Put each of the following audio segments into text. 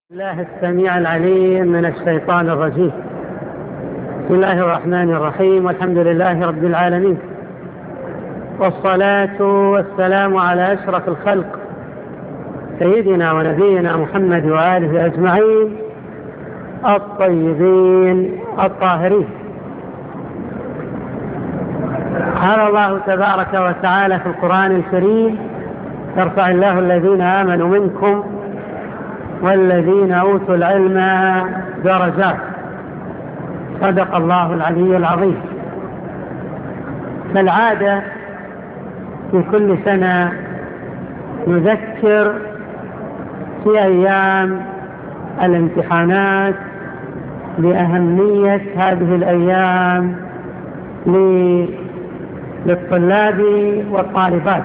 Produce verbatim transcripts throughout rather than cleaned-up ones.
الله السميع العليم من الشيطان الرجيم. بسم الله الرحمن الرحيم، والحمد لله رب العالمين، والصلاة والسلام على أشرف الخلق سيدنا ونبينا محمد وآله أجمعين الطيبين الطاهرين. قال الله تبارك وتعالى في القرآن الكريم: يرفع الله الذين آمنوا منكم والذين أوتوا العلم درجات. صدق الله العلي العظيم. كالعادة في كل سنة نذكر في أيام الامتحانات بأهمية هذه الأيام للطلاب والطالبات،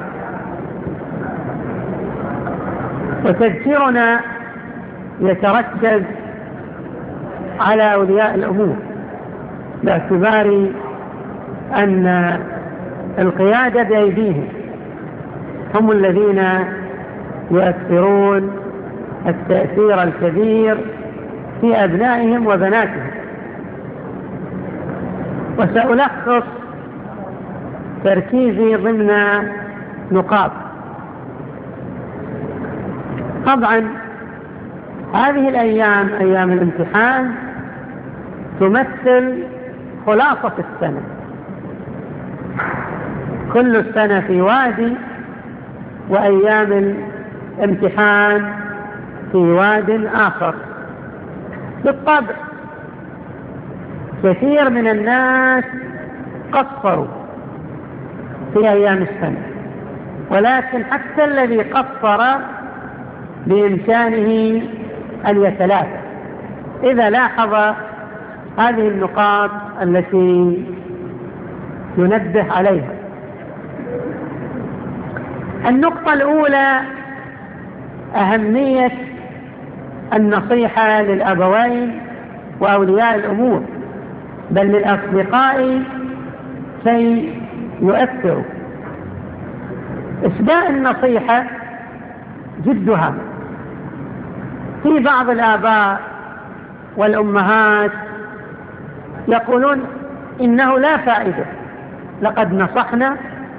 وتذكيرنا يتركز على أولياء الأمور، باعتبار أن القيادة بأيديهم، هم الذين يؤثرون التأثير الكبير في أبنائهم وبناتهم. وسألخص تركيزي ضمن نقاط. طبعا هذه الأيام أيام الامتحان تمثل خلاصة السنة، كل السنة في وادي، وأيام الامتحان في واد آخر. بالطبع كثير من الناس قصروا في أيام السنة، ولكن حتى الذي قصر بإمكانه أن يتلافى إذا لاحظ هذه النقاط التي ينبه عليها. النقطة الأولى: أهمية النصيحة للأبوين وأولياء الأمور، بل للأصدقاء كي يؤثروا. إسداء النصيحة جد هام. في بعض الآباء والأمهات يقولون إنه لا فائدة، لقد نصحنا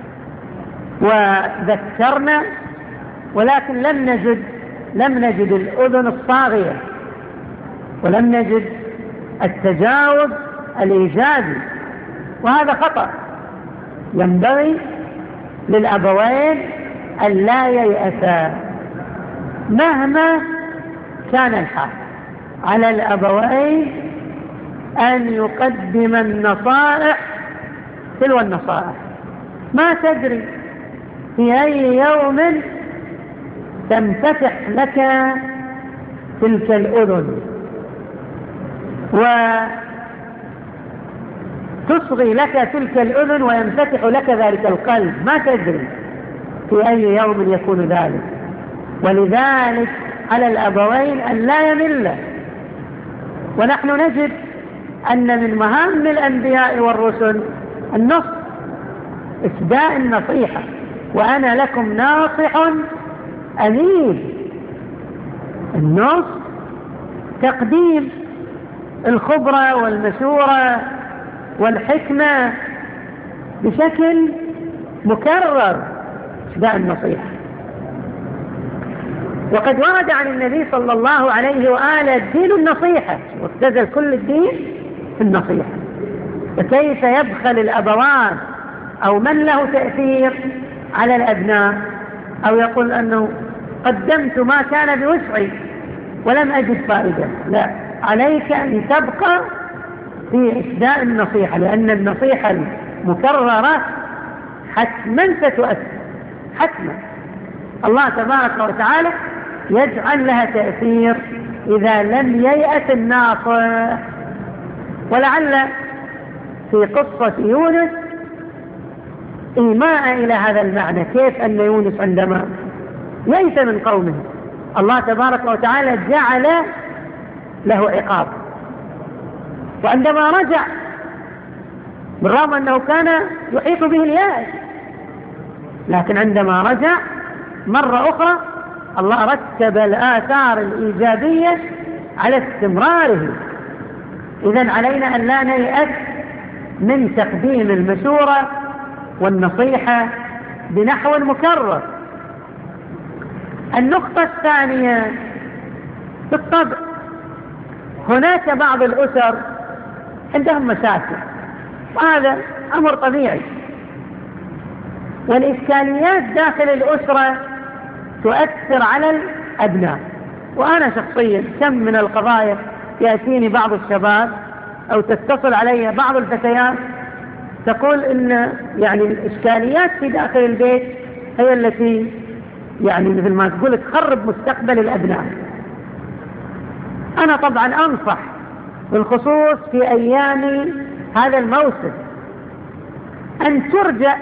وذكرنا ولكن لم نجد لم نجد الأذن الصاغية، ولم نجد التجاوب الإيجابي، وهذا خطأ. ينبغي للأبوين أن لا ييأسا مهما كان الحال. على الأبوين أن يقدم النصائح تلو النصائح. ما تدري في أي يوم تنفتح لك تلك الأذن وتصغي لك تلك الأذن وينفتح لك ذلك القلب. ما تدري في أي يوم يكون ذلك. ولذلك على الأبوين أن لا يمل. ونحن نجد أن من مهام الأنبياء والرسل النصح، إسداء النصيحة. وأنا لكم ناصح أمين. النصح تقديم الخبرة والمشورة والحكمة بشكل مكرر، إسداء النصيحة. وقد ورد عن النبي صلى الله عليه وآله: الدين النصيحة، واختزل كل الدين في النصيحة. فكيف يبخل الأبوان أو من له تأثير على الأبناء أو يقول أنه قدمت ما كان بوسعي ولم أجد فائدة؟ لا، عليك أن تبقى في إسداء النصيحة، لأن النصيحة المكررة حتما ستؤثر، حتما. الله تبارك وتعالى يجعل لها تأثير إذا لم ييأس الناصح. ولعل في قصة يونس إيماء إلى هذا المعنى. كيف أن يونس عندما يئس من قومه الله تبارك وتعالى جعل له عقاب، وعندما رجع بالرغم أنه كان يحيط به اليأس، لكن عندما رجع مرة أخرى الله رتب الآثار الإيجابية على استمراره. إذن علينا أن لا نيأس من تقديم المشورة والنصيحة بنحو مكرر. النقطة الثانية، بالطبع هناك بعض الأسر عندهم مشاكل، وهذا أمر طبيعي، والإشكاليات داخل الأسرة تؤثر على الأبناء. وأنا شخصيا كم من القضايا يأتيني بعض الشباب أو تتصل علي بعض الفتيات تقول إن يعني الإشكاليات في داخل البيت هي التي يعني مثل ما تقول تخرب مستقبل الأبناء. أنا طبعا أنصح بالخصوص في أيام هذا الموسم أن ترجع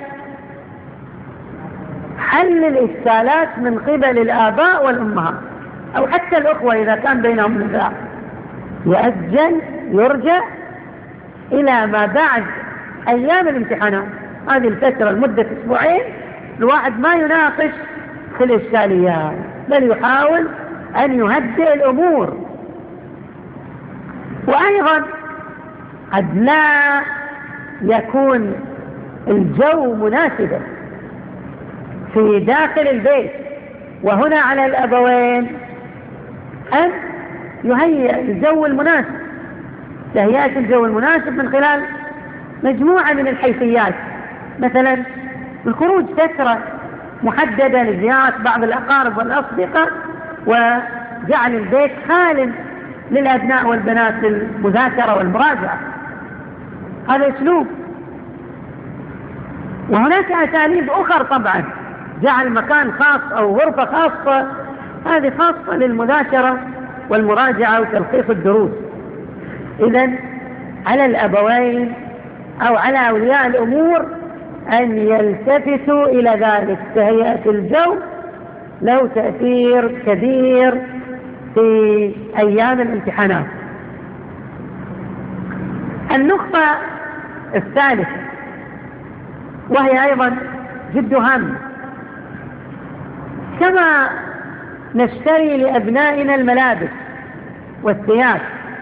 حل الإشكالات من قبل الآباء والأمهات أو حتى الأخوة إذا كان بينهم نزاع، يؤجل يرجع إلى ما بعد أيام الامتحانات. هذه الفترة لمدة أسبوعين الواحد ما يناقش في الإشكاليات، بل يحاول أن يهدئ الأمور. وأيضا قد لا يكون الجو مناسبا في داخل البيت، وهنا على الأبوين أن يهيئ الجو المناسب، تهيئة الجو المناسب من خلال مجموعة من الحيثيات، مثلا الخروج فترة محددة لزيارة بعض الأقارب والأصدقاء، وجعل البيت خال للأبناء والبنات للمذاكرة والمراجعة. هذا أسلوب. وهناك أساليب أخرى طبعا، جعل مكان خاص أو غرفة خاصة، هذه خاصة للمذاكرة والمراجعة وتلخيص الدروس. إذن على الأبوين أو على أولياء الأمور أن يلتفتوا إلى ذلك. تهيئة الجو له تأثير كبير في أيام الامتحانات. النقطة الثالثة وهي أيضا جد هامة، كما نشتري لأبنائنا الملابس والثياب،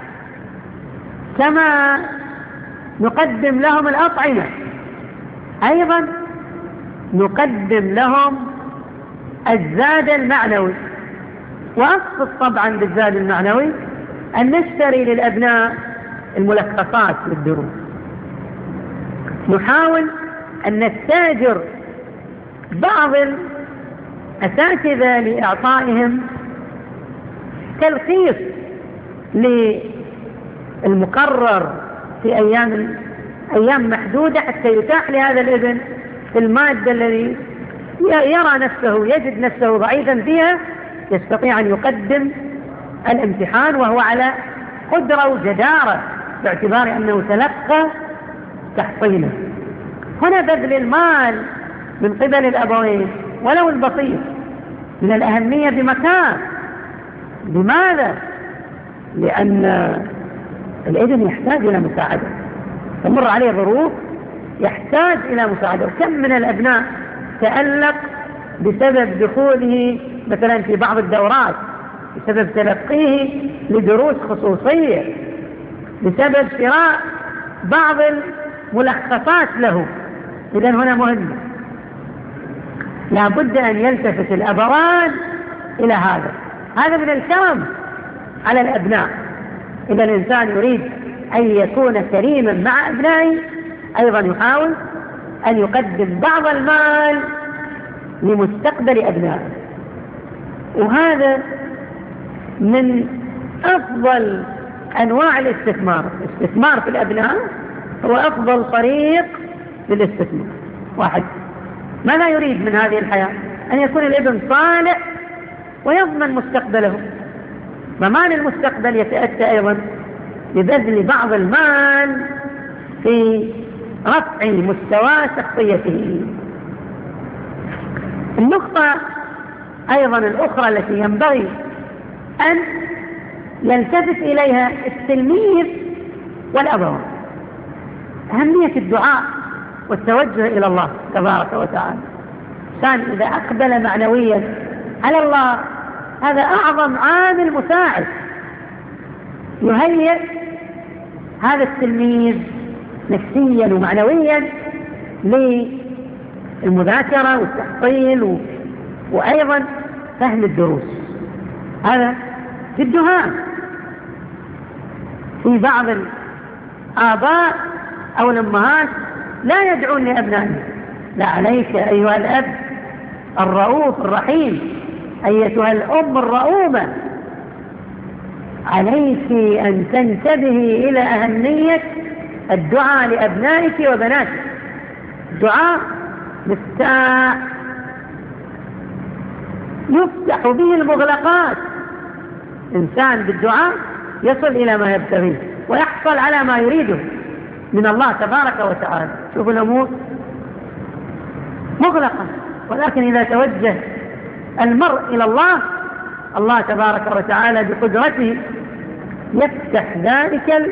كما نقدم لهم الأطعمة، أيضا نقدم لهم الزاد المعنوي. وأقصد طبعا بالزاد المعنوي أن نشتري للأبناء الملخصات للدروس، نحاول أن نستأجر بعض الأساتذة لإعطائهم تلخيص للمقرر في أيام أيام محدودة، حتى يتاح لهذا الابن في المادة الذي يرى نفسه يجد نفسه ضعيفا فيها يستطيع أن يقدم الامتحان وهو على قدرة وجدارة، باعتبار أنه تلقى تحصيله. هنا بذل المال من قبل الأبوين ولو البسيط من الأهمية بمكان. لماذا؟ لأن الابن يحتاج إلى مساعدة، تمر عليه ظروف يحتاج إلى مساعدة. وكم من الأبناء تألق بسبب دخوله مثلا في بعض الدورات، بسبب تلقيه لدروس خصوصية، بسبب شراء بعض الملخصات له. إذن هنا مهمة، لا بد أن يلتفت الأبوان إلى هذا. هذا من الكرم على الأبناء. إذا الإنسان يريد أن يكون كريما مع أبنائه، أيضا يحاول أن يقدم بعض المال لمستقبل أبنائه. وهذا من أفضل أنواع الاستثمار. الاستثمار في الأبناء هو أفضل طريق للاستثمار. واحد ماذا يريد من هذه الحياة؟ أن يكون الابن صالح ويضمن مستقبله. ضمان المستقبل يتأتى أيضا ببذل بعض المال في رفع مستوى شخصيته. النقطة أيضا الأخرى التي ينبغي أن يلتفت إليها التلميذ والأبوين، أهمية الدعاء والتوجه إلى الله تبارك وتعالى. الإنسان إذا أقبل معنويا على الله هذا أعظم عامل مساعد يهيئ هذا التلميذ نفسيا ومعنويا للمذاكرة والتحصيل و... وأيضا فهم الدروس. هذا جد هام. في بعض الآباء أو الأمهات لا يدعون لأبنائهم: لا عليك أيها الأب الرؤوف الرحيم، أيتها الأم الرؤومة، عليك أن تنتبهي إلى أهمية الدعاء لأبنائك وبناتك. الدعاء مفتاح يفتح به المغلقات. إنسان بالدعاء يصل إلى ما يبتغيه ويحصل على ما يريده من الله تبارك وتعالى. شوفوا الأمور مغلقة، ولكن إذا توجه المرء إلى الله، الله تبارك وتعالى بقدرته يفتح ذلك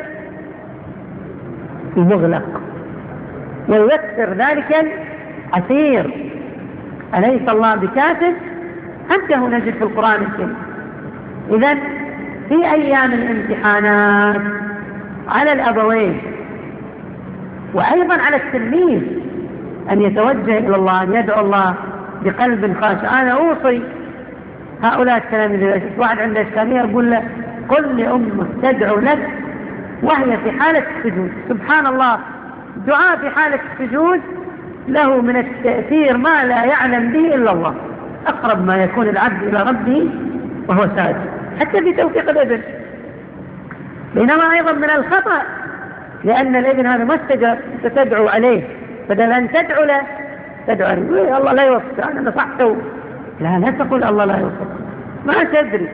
المغلق وييسر ذلك العسير. أليس الله بكافٍ عبده؟ نجد في القرآن الكريم. إذن في أيام الامتحانات على الأبوين وأيضا على التلميذ أن يتوجه إلى الله، أن يدعو الله بقلب خاشع. أنا أوصي هؤلاء التلاميذ، واحد عنده إشكالية يقول له: قل لأمك تدعو لك وهي في حالة السجود. سبحان الله، دعاء في حالة السجود له من التأثير ما لا يعلم به إلا الله. أقرب ما يكون العبد إلى ربه وهو ساجد، حتى في توفيق الابن. بينما أيضا من الخطأ، لأن الابن هذا ما استجاب، ستدعو عليه، بدل أن تدعو له تدعو عليه: الله لا يوفق، أنا نصحته. لا لا تقول الله لا يوفق، ما تدري.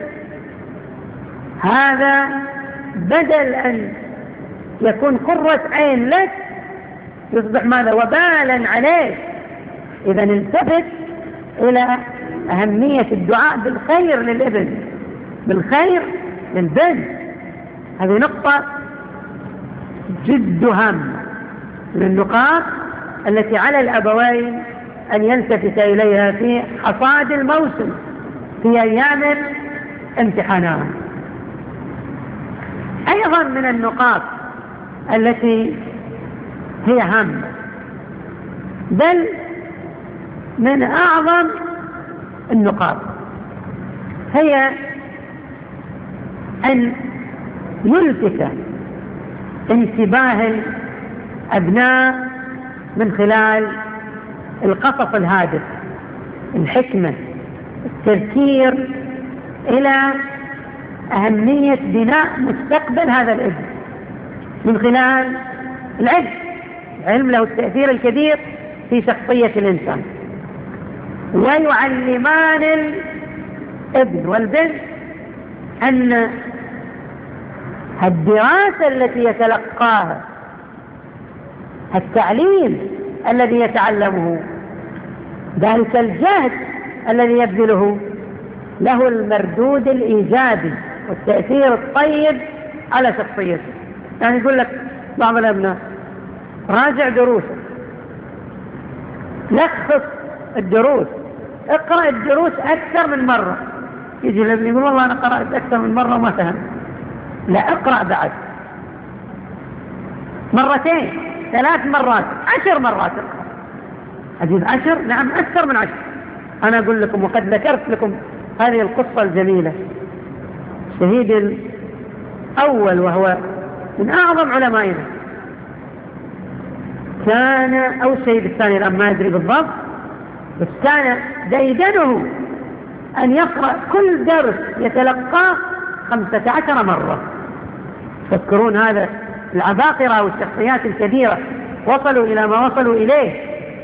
هذا بدل أن يكون قرة عين لك يصبح ماذا؟ وبالا عليك. إذا التفت إلى أهمية الدعاء بالخير للابن، بالخير للبنت. هذه نقطة جد هامة من النقاط التي على الأبوين أن يلتفت إليها في حصاد الموسم، في أيام امتحانات. أيضا من النقاط التي هي هامة، بل من أعظم النقاط، هي أن يلفت انتباه الأبناء من خلال القصص الهادف، الحكمة، التذكير إلى أهمية بناء مستقبل هذا الابن من خلال العلم. العلم له التأثير الكبير في شخصية الإنسان. ويعلمان الابن والبنت أن الدراسة التي يتلقاها، التعليم الذي يتعلمه، ذلك الجهد الذي يبذله، له المردود الإيجابي والتأثير الطيب على شخصيته. يعني يقول لك بعض الأبناء: راجع دروسك، لخص الدروس، اقرأ الدروس أكثر من مرة. يجي الابن يقول: والله أنا قرأت أكثر من مرة وما فهم. لا، اقرأ بعد مرتين، ثلاث مرات، عشر مرات اقرأ. أجيب عشر؟ نعم، أكثر من عشر. أنا أقول لكم، وقد ذكرت لكم هذه القصة الجميلة. الشهيد الأول وهو من أعظم علمائنا كان، أو الشهيد الثاني الآن ما أدري بالضبط، بس كان ديدنه أن يقرأ كل درس يتلقاه خمسة عشر مرة. تذكرون هذا العباقرة والشخصيات الكبيرة وصلوا إلى ما وصلوا إليه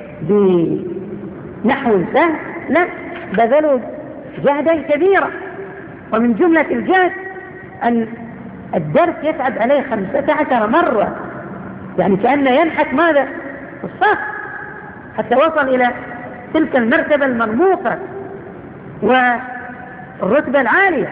بنحو سهل؟ لا، بذلوا جهدا كبيرا. ومن جملة الجهد أن الدرس يتعب عليه خمسة عشر مرة، يعني كأنه ينحت ماذا؟ الصف، حتى وصل إلى تلك المرتبة المرموقة والرتبة العالية.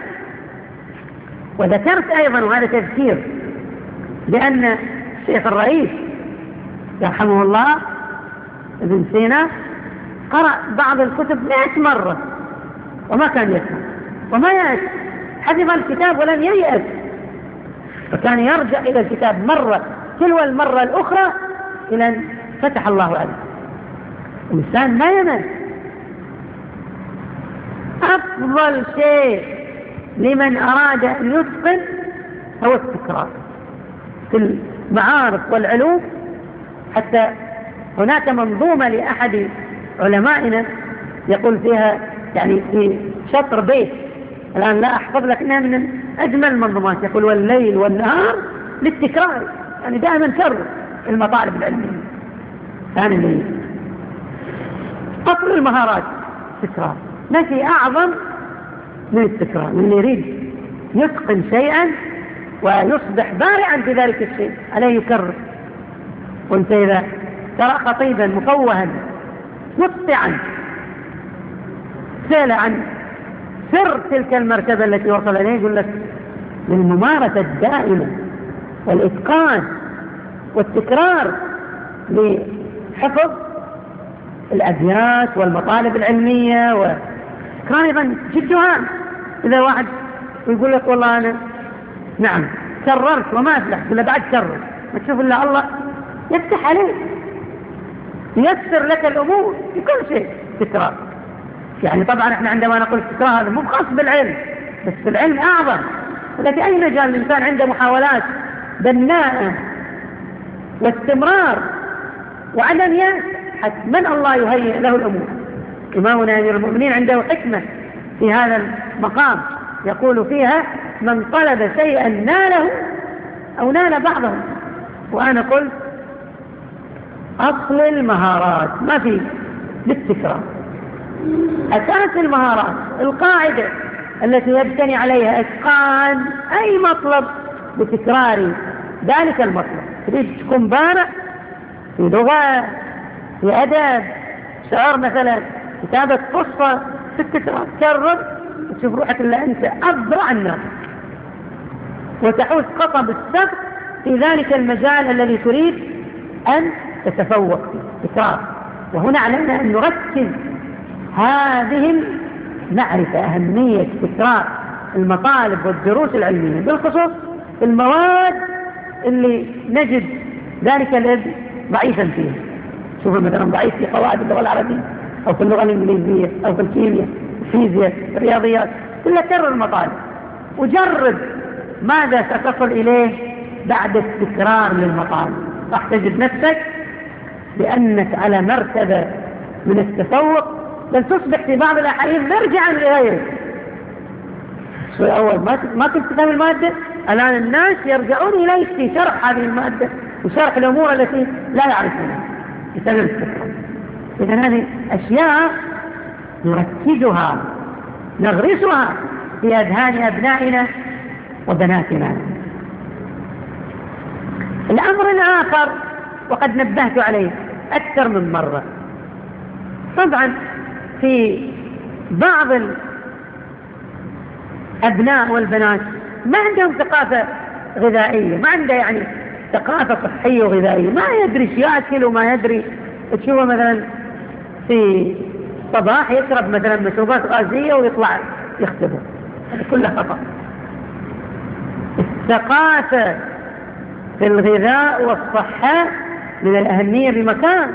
وذكرت أيضا، وهذا تذكير، بأن الشيخ الرئيس يرحمه الله ابن سينا قرأ بعض الكتب مئة مرة وما كان يفهم. وما يأس، حفظ الكتاب ولم ييأس، فكان يرجع إلى الكتاب مرة تلو المرة الأخرى إلى أن فتح الله عليه. الإنسان ما ينام. أفضل شيء لمن أراد أن يتقن هو التكرار في المعارف والعلوم. حتى هناك منظومة لأحد علمائنا يقول فيها يعني في شطر بيت الآن لا أحفظ لك إنها من أجمل المنظومات، يقول والليل والنهار للتكرار، يعني دائما كرر المطالب العلمية. ثاني الليل أصل المهارات تكرار، ما في أعظم من التكرار. من يريد يتقن شيئا ويصبح بارعا في ذلك الشيء عليه يكرر. وانت إذا ترى خطيبا مفوها مقطعا سأل عن سر تلك المرتبة التي وصل إليه، يقول لك للممارسة الدائمة والإتقان والتكرار لحفظ الأبيات والمطالب العلمية. وكان أيضا جد هام. إذا واحد يقول لك والله أنا نعم كررت وما أفلح، ولا بعد كرر، ما تشوف إلا الله يفتح عليك ييسر لك الأمور في كل شيء. تكرار يعني طبعا احنا عندما نقول التكرار هذا مو خاص بالعلم بس، في العلم أعظم، ولا في أي مجال الإنسان عنده محاولات بناءة واستمرار وعدم يأس حتما الله يهيئ له الأمور. إمامنا أمير المؤمنين عنده حكمة في هذا المقام يقول فيها من طلب شيئا ناله أو نال بعضه. وأنا قلت أصل المهارات ما في بالتكرار، أساس المهارات القاعدة التي يبتني عليها إتقان أي مطلب بتكرار ذلك المطلب. تريد تكون بارع في لغة في أدب شعر مثلا كتابة قصة في التكرار، كرر وتشوف روحك إلا أنت أبرع الناس وتحوز قطب السبق في ذلك المجال الذي تريد أن تتفوق فيه. تكرار. وهنا علينا أن نركز هذه المعرفة أهمية تكرار المطالب والدروس العلمية، بالخصوص المواد اللي نجد ذلك الذي ضعيفا فيها. شوف مثلا ضعيف في قواعد اللغة العربية أو في اللغة الإنجليزية أو في الكيمياء الفيزياء الرياضيات، كلها كرر المطالب وجرب ماذا ستصل إليه بعد التكرار للمطالب. راح تجد نفسك لأنك على مرتبة من التفوق، بل تصبح في بعض الأحيان مرجعا لغيرك. الشيء أول ما كنت تفهم المادة، الآن الناس يرجعون إليك في شرح هذه المادة وشرح الأمور التي لا يعرفونها بسبب التكرار. إذن هذه أشياء نركزها نغرسها في أذهان أبنائنا وبناتنا. الأمر الآخر وقد نبهت عليه أكثر من مرة، طبعا في بعض الأبناء والبنات ما عندهم ثقافة غذائية، ما عنده يعني ثقافة صحية وغذائية، ما يدري ايش يأكل وما يدري. تشوفه مثلا في الصباح يشرب مثلا مشروبات غازية ويطلع يختبر، هذا كله خطأ. الثقافة في الغذاء والصحة من الأهمية بمكان.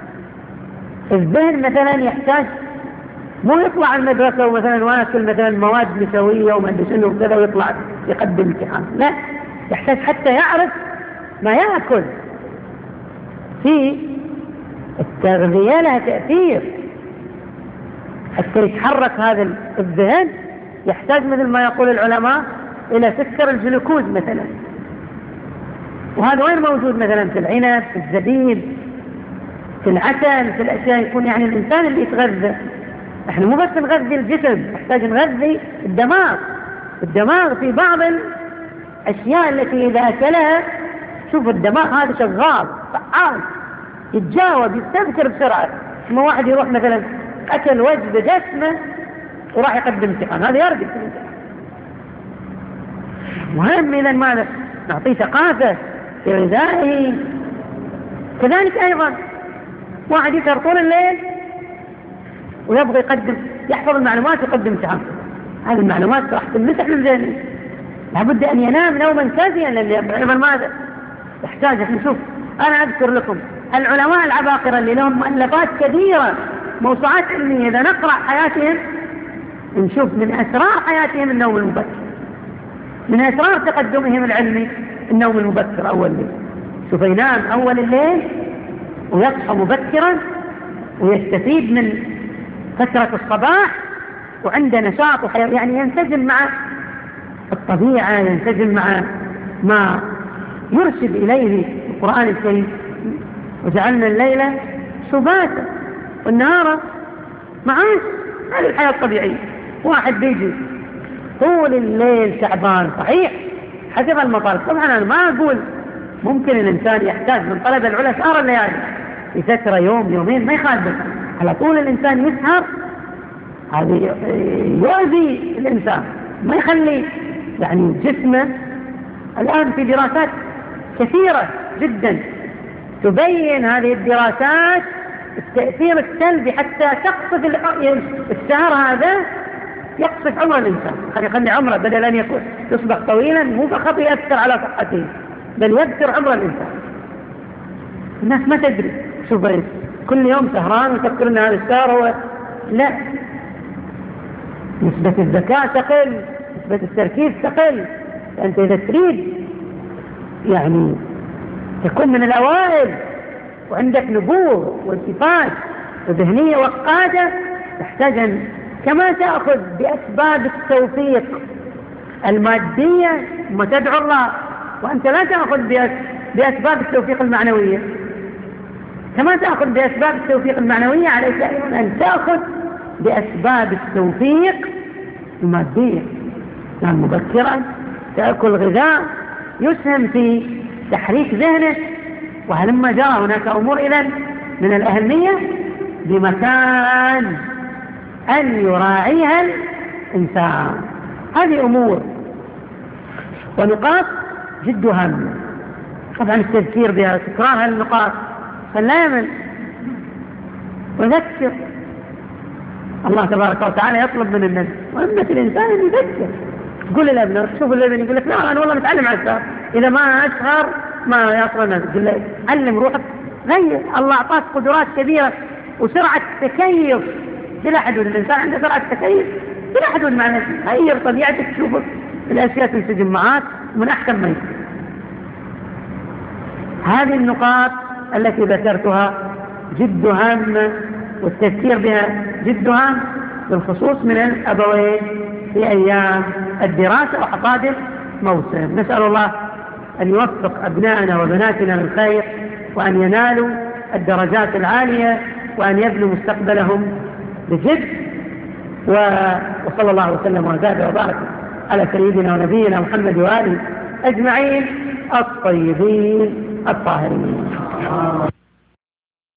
الذهن مثلا يحتاج مو يطلع المدرسة ومثلا واكل مثلا مواد نشوية وما ادري شنو وكذا ويطلع يقدم امتحان، لا، يحتاج حتى يعرف ما يأكل. في التغذية لها تأثير، حتى يتحرك هذا الذهن يحتاج مثل ما يقول العلماء إلى سكر الجلوكوز مثلا، وهذا وين موجود؟ مثلا في العنب، في الزبيب، في العسل، في الأشياء يكون يعني الإنسان اللي يتغذى. احنا مو بس نغذي الجسم، نحتاج نغذي الدماغ. الدماغ في بعض الأشياء التي إذا أكلها شوف الدماغ هذا شغال فعال، يتجاوب يستذكر بسرعة. ما واحد يروح مثلا أكل وجبة جسمه وراح يقدم امتحان، هذا يرقد في الامتحان. مهم إذا ماذا؟ نعطيه ثقافة في غذائه. كذلك أيضا واحد يسهر طول الليل ويبغى يقدم يحفظ المعلومات ويقدم امتحان، هذه المعلومات راح تنمسح من ذهنه. لابد أن ينام نوما كافيا، لأن ماذا يحتاج. نشوف، أنا أذكر لكم العلماء العباقرة اللي لهم مؤلفات كبيرة، موسوعات علمية، إذا نقرأ حياتهم نشوف من أسرار حياتهم النوم المبكر، من أسرار تقدمهم العلمي النوم المبكر أول الليل. شوف، ينام أول الليل ويصحى مبكرا ويستفيد من فترة الصباح وعنده نشاط وحياة، يعني ينسجم مع الطبيعة، ينسجم مع ما يرشد إليه القرآن الكريم. وجعلنا الليل سباتا والنهار معاش. هذه الحياة الطبيعية. واحد بيجي طول الليل تعبان، صحيح حسب المطالب. طبعا أنا ما أقول ممكن الإنسان يحتاج من طلب العلا سهر الليالي في فترة يوم يومين ما يخالف، على طول الإنسان يسهر هذه يؤذي الإنسان، ما يخلي يعني جسمه. الآن في دراسات كثيرة جدا تبين هذه الدراسات التأثير السلبي حتى تقصف السهر هذا، يقصف عمر الإنسان، يخلي عمره بدل أن يكون يصبح طويلا مو فقط يأثر على صحته بل يكثر عمر الإنسان. الناس ما تدري، شوف كل يوم سهران وتفكر أن هذا السهر هو لا، نسبة الذكاء تقل، نسبة التركيز تقل. فأنت إذا تريد يعني تكون من الأوائل وعندك نبوغ والتفات وذهنية وقادة، تحتاج أن كما تأخذ بأسباب التوفيق المادية ثم تدعو الله، وأنت لا تأخذ بأسباب التوفيق المعنوية. كما تأخذ بأسباب التوفيق المعنوية عليك أيضا أن تأخذ بأسباب التوفيق المادية. يعني مبكرا تأكل غذاء يسهم في تحريك ذهنك، وهلما جرى هناك أمور إذن من الأهمية بمكان أن يراعيها الإنسان. هذه أمور ونقاط جد هامة. طبعا التذكير بها، تكرار هالنقاط فلا يمل، وذكر. الله تبارك وتعالى يطلب من الناس وأمة الإنسان أن يذكر. تقول للأبناء، شوف الابن يقول لك لا أنا والله متعلم على السهر، إذا ما أسهر ما يصل الناس. تقول له علم روحك، غير. الله أعطاك قدرات كبيرة وسرعة تكيف بلا حدود. الإنسان عنده سرعة تكيف بلا حدود، معنى غير طبيعتك، تشوفك الأشياء تنسجم معاك من أحسن ما يكون. هذه النقاط التي ذكرتها جد هامة، والتفكير بها جد هام، بالخصوص من الأبوين في أيام الدراسة وحصاد الموسم. نسأل الله أن يوفق أبنائنا وبناتنا للخير، وأن ينالوا الدرجات العالية، وأن يبنوا مستقبلهم بجد. وصلى الله وسلم وزاد وبارك على سيدنا ونبينا محمد وآله أجمعين الطيبين الطاهرين.